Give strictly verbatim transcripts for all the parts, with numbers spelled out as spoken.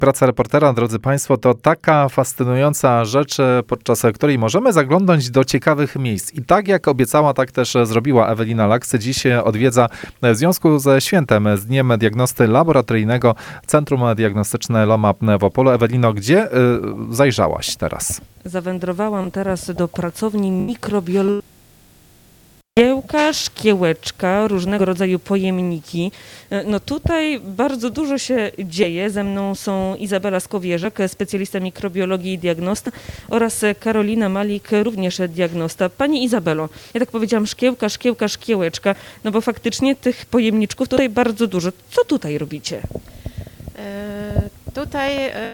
Praca reportera, drodzy Państwo, to taka fascynująca rzecz, podczas której możemy zaglądnąć do ciekawych miejsc. I tak jak obiecała, tak też zrobiła Ewelina Laks. Dziś odwiedza w związku ze świętem, z Dniem Diagnosty Laboratoryjnego, Centrum Diagnostyczne LOMAP w Opolu. Ewelino, gdzie y, zajrzałaś teraz? Zawędrowałam teraz do pracowni mikrobiologii. Szkiełka, szkiełeczka, różnego rodzaju pojemniki. No tutaj bardzo dużo się dzieje. Ze mną są Izabela Skowierzak, specjalista mikrobiologii i diagnosta, oraz Karolina Malik, również diagnosta. Pani Izabelo, ja tak powiedziałam szkiełka, szkiełka, szkiełeczka, no bo faktycznie tych pojemniczków tutaj bardzo dużo. Co tutaj robicie? E, tutaj... E...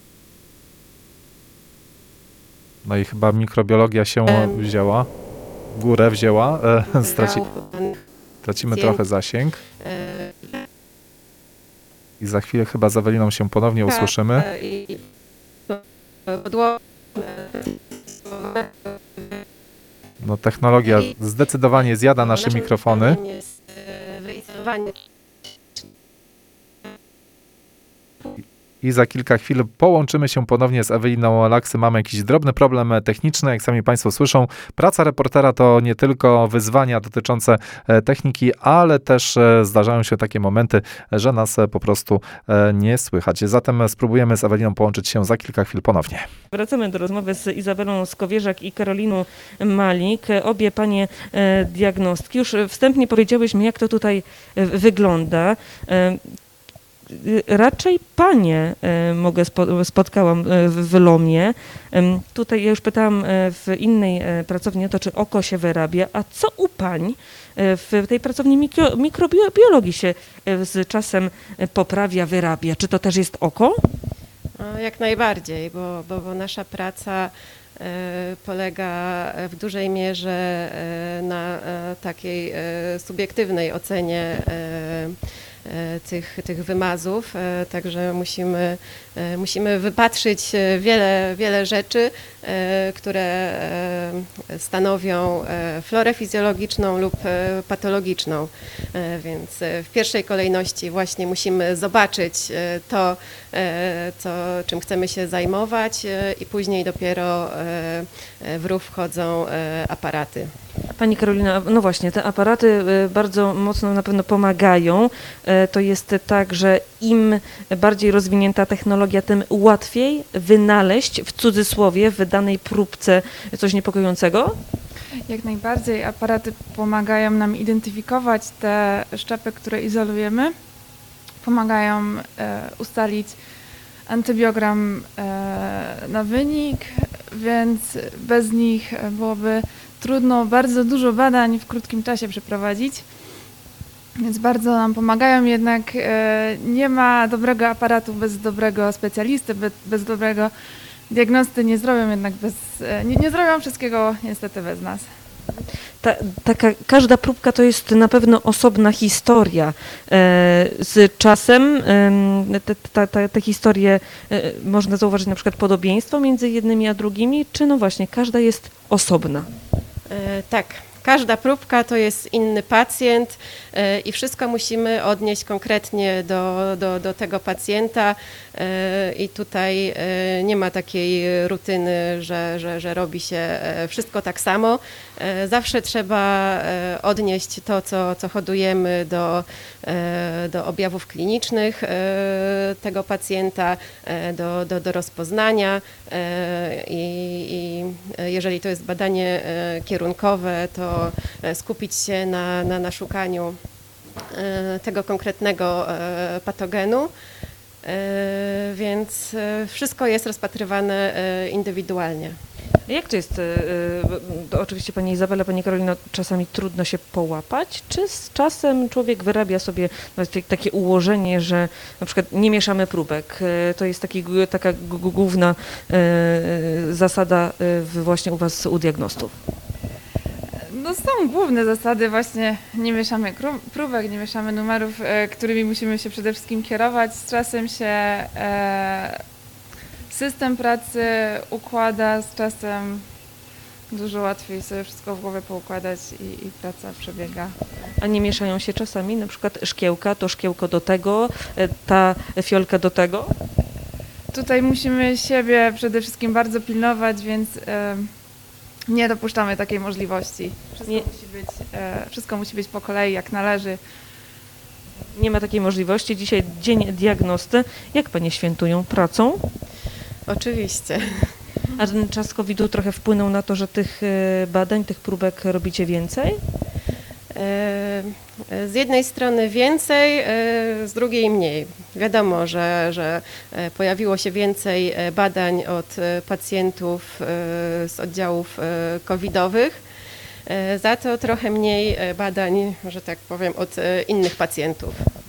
No i chyba mikrobiologia się wzięła. Górę wzięła, e, straci, tracimy trochę zasięg i za chwilę chyba z Eweliną się ponownie usłyszymy. No technologia zdecydowanie zjada nasze mikrofony. I za kilka chwil połączymy się ponownie z Eweliną Laks. Mamy jakiś drobny problem techniczny, jak sami Państwo słyszą. Praca reportera to nie tylko wyzwania dotyczące techniki, ale też zdarzają się takie momenty, że nas po prostu nie słychać. Zatem spróbujemy z Eweliną połączyć się za kilka chwil ponownie. Wracamy do rozmowy z Izabelą Skowierzak i Karoliną Malik. Obie panie diagnostki. Już wstępnie powiedziałyśmy, jak to tutaj wygląda. Raczej panie mogę spotkałam w LOMie. Tutaj ja już pytałam w innej pracowni o to, czy oko się wyrabia, a co u pań w tej pracowni mikro, mikrobiologii się z czasem poprawia, wyrabia? Czy to też jest oko? Jak najbardziej, bo, bo, bo nasza praca polega w dużej mierze na takiej subiektywnej ocenie Tych, tych wymazów, także musimy, musimy wypatrzyć wiele, wiele rzeczy, które stanowią florę fizjologiczną lub patologiczną, więc w pierwszej kolejności właśnie musimy zobaczyć to, co, czym chcemy się zajmować, i później dopiero w ruch wchodzą aparaty. Pani Karolina, no właśnie, te aparaty bardzo mocno na pewno pomagają. To jest tak, że im bardziej rozwinięta technologia, tym łatwiej wynaleźć w cudzysłowie w danej próbce coś niepokojącego? Jak najbardziej. Aparaty pomagają nam identyfikować te szczepy, które izolujemy. Pomagają e, ustalić antybiogram e, na wynik, więc bez nich byłoby trudno bardzo dużo badań w krótkim czasie przeprowadzić, więc bardzo nam pomagają, jednak e, nie ma dobrego aparatu bez dobrego specjalisty, bez, bez dobrego diagnosty, nie zrobią jednak bez, e, nie, nie zrobią wszystkiego niestety bez nas. Ta, taka, każda próbka to jest na pewno osobna historia. E, z czasem e, te, te, te, te historie e, można zauważyć na przykład podobieństwo między jednymi a drugimi, czy no właśnie każda jest osobna? E, tak. Każda próbka to jest inny pacjent i wszystko musimy odnieść konkretnie do, do, do tego pacjenta, i tutaj nie ma takiej rutyny, że, że, że robi się wszystko tak samo. Zawsze trzeba odnieść to, co, co hodujemy do, do objawów klinicznych tego pacjenta, do, do, do rozpoznania, i, i jeżeli to jest badanie kierunkowe, to skupić się na, na, na szukaniu tego konkretnego patogenu, więc wszystko jest rozpatrywane indywidualnie. Jak to jest, to oczywiście Pani Izabela, Pani Karolino, czasami trudno się połapać, czy z czasem człowiek wyrabia sobie takie ułożenie, że na przykład nie mieszamy próbek, to jest taki, taka główna zasada właśnie u Was, u diagnostów? No są główne zasady, właśnie nie mieszamy próbek, nie mieszamy numerów, e, którymi musimy się przede wszystkim kierować. Z czasem się e, system pracy układa, z czasem dużo łatwiej sobie wszystko w głowie poukładać i, i praca przebiega. A nie mieszają się czasami, na przykład szkiełka, to szkiełko do tego, ta fiolka do tego? tutaj musimy siebie przede wszystkim bardzo pilnować, więc e, nie dopuszczamy takiej możliwości. Wszystko, Nie. musi być, e, wszystko musi być po kolei, jak należy. Nie ma takiej możliwości. Dzisiaj Dzień Diagnosty. Jak panie świętują? Pracą? Oczywiście. A ten czas kowida trochę wpłynął na to, że tych e, badań, tych próbek robicie więcej? E, Z jednej strony więcej, e, z drugiej mniej. Wiadomo, że, że e, pojawiło się więcej e, badań od e, pacjentów e, z oddziałów e, covidowych, e, za to trochę mniej e, badań, że tak powiem, od e, innych pacjentów.